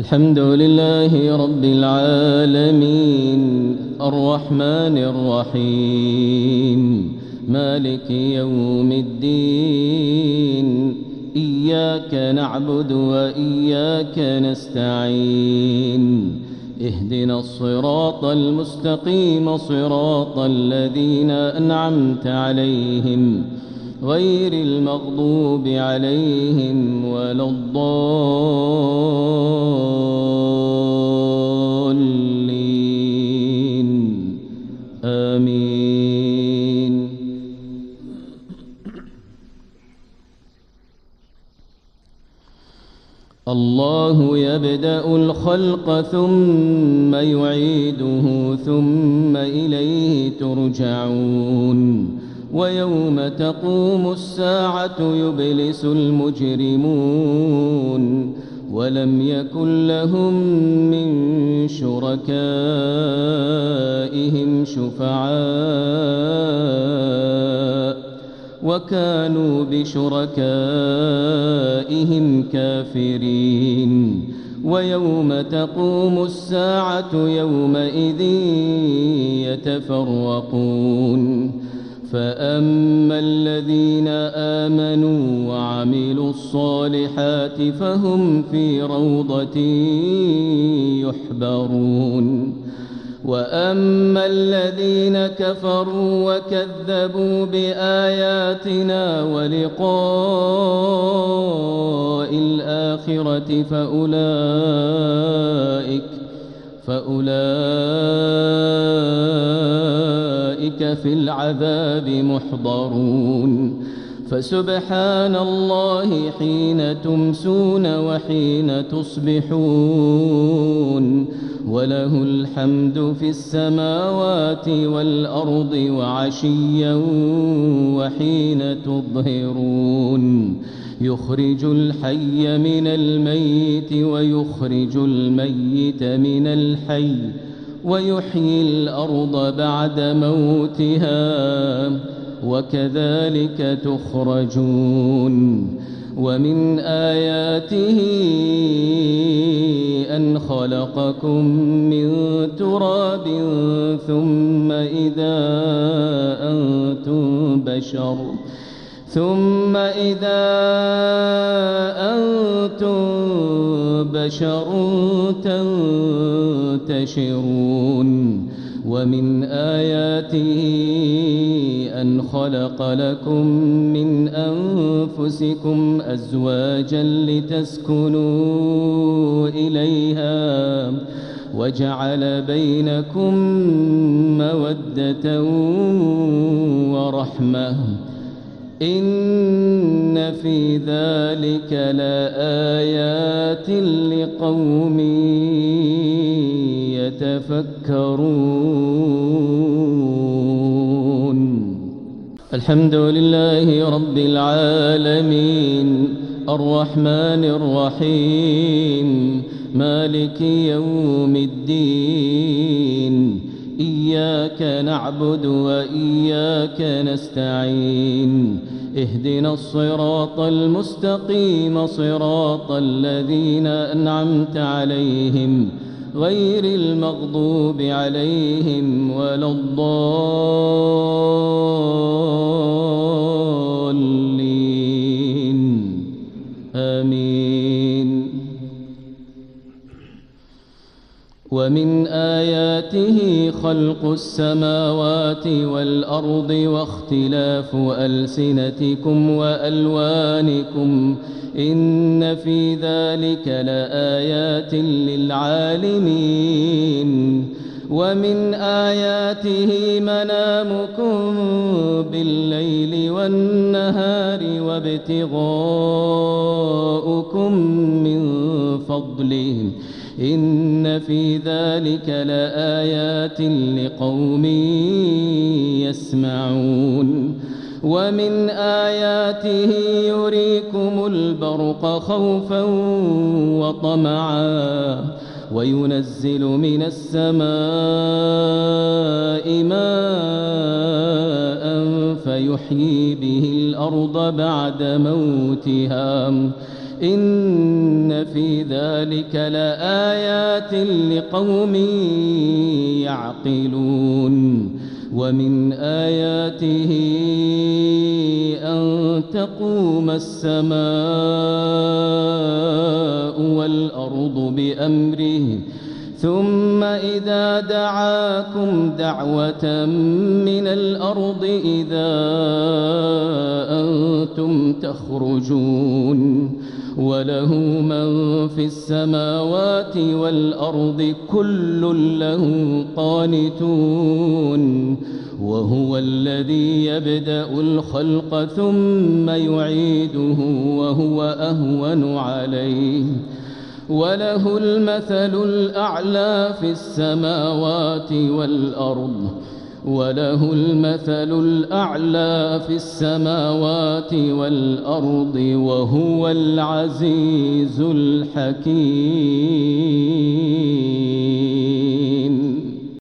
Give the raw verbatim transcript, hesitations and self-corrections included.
الحمد لله رب العالمين الرحمن الرحيم مالك يوم الدين إياك نعبد وإياك نستعين اهدنا الصراط المستقيم صراط الذين أنعمت عليهم غير المغضوب عليهم ولا الضالين آمين. الله يبدأ الخلق ثم يعيده ثم إليه ترجعون ويوم تقوم الساعة يبلس المجرمون ولم يكن لهم من شركائهم شفعاء وكانوا بشركائهم كافرين ويوم تقوم الساعة يومئذ يتفرقون فأما الذين آمنوا وعملوا الصالحات فهم في روضة يحبرون وأما الذين كفروا وكذبوا بآياتنا ولقاء الآخرة فأولئك فأولئك في العذاب محضرون فسبحان الله حين تمسون وحين تصبحون وله الحمد في السماوات والأرض وعشيا وحين تظهرون يخرج الحي من الميت ويخرج الميت من الحي ويحيي الأرض بعد موتها وكذلك تخرجون ومن آياته أن خلقكم من تراب ثم إذا أنتم بشر ثم إذا أنتم بشر تنتشرون ومن آياته أن خلق لكم من أنفسكم أزواجا لتسكنوا إليها وجعل بينكم مودة ورحمة إن في ذلك لآيات لقوم يتفكرون. الحمد لله رب العالمين الرحمن الرحيم مالك يوم الدين إياك نعبد وإياك نستعين اهدنا الصراط المستقيم صراط الذين أنعمت عليهم غير المغضوب عليهم ولا الضالين آمين. ومن آياته خلق السماوات والأرض واختلاف ألسنتكم وألوانكم إن في ذلك لآيات للعالمين. ومن آياته منامكم بالليل والنهار وابتغاؤكم من فضله إن في ذلك لآيات لقوم يسمعون. ومن آياته يريكم البرق خوفا وطمعا وينزل من السماء ماء فيحيي به الأرض بعد موتها إن في ذلك لآيات لقوم يعقلون ومن آياته أن تقوم السماء والأرض بأمره ثم إذا دعاكم دعوة من الأرض إذا أنتم تخرجون وله من في السماوات والأرض كل له قانتون وهو الذي يبدأ الخلق ثم يعيده وهو أهون عليه وله المثل الأعلى في السماوات والأرض وله المثل الأعلى في السماوات والأرض وهو العزيز الحكيم.